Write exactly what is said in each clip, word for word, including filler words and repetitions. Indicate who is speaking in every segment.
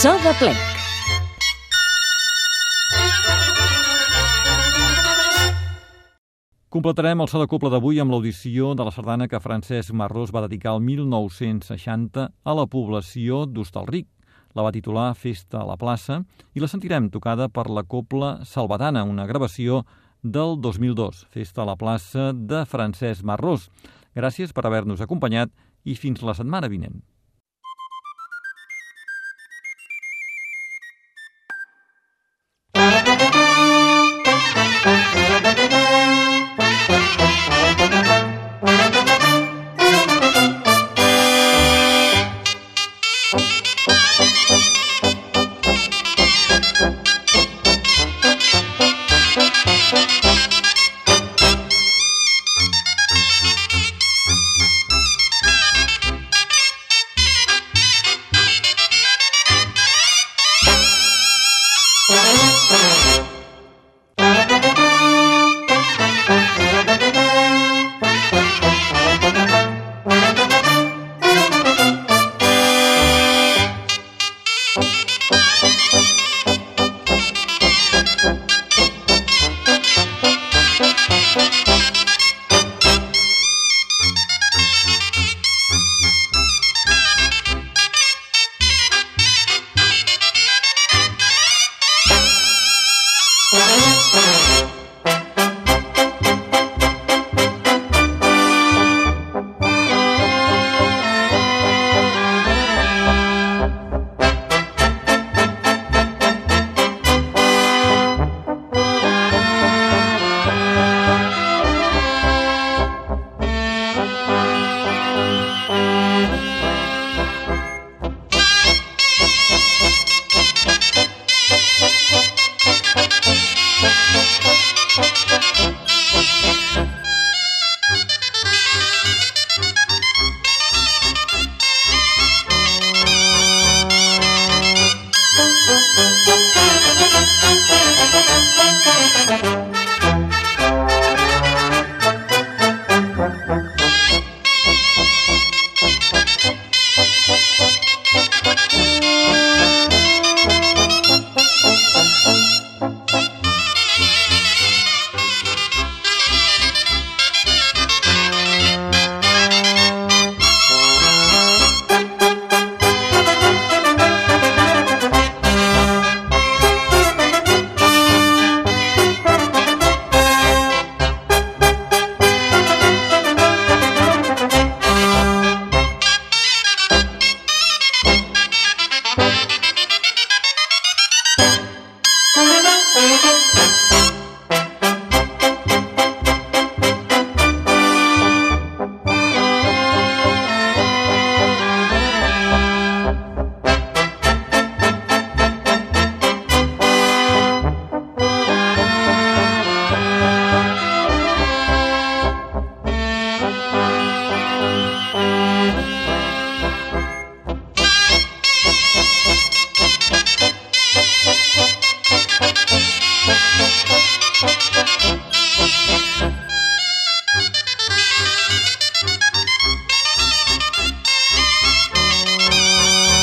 Speaker 1: So de plec.
Speaker 2: Completarem el so de coble d'avui amb l'audició de la sardana que Francesc Marrós va dedicar el mil nou-cents seixanta a la població d'Hostalric. La va titular Festa a la plaça i la sentirem tocada per la cobla salvatana, una gravació del dos mil dos, Festa a la plaça de Francesc Marrós. Gràcies per haver-nos acompanyat i fins la setmana vinent.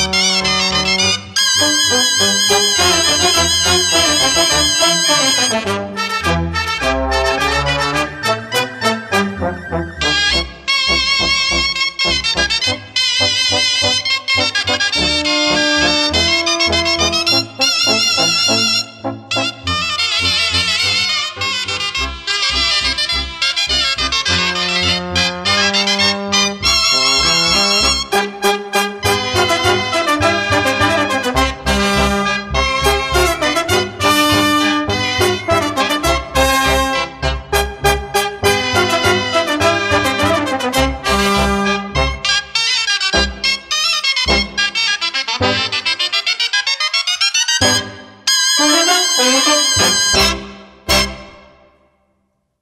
Speaker 3: Thank you.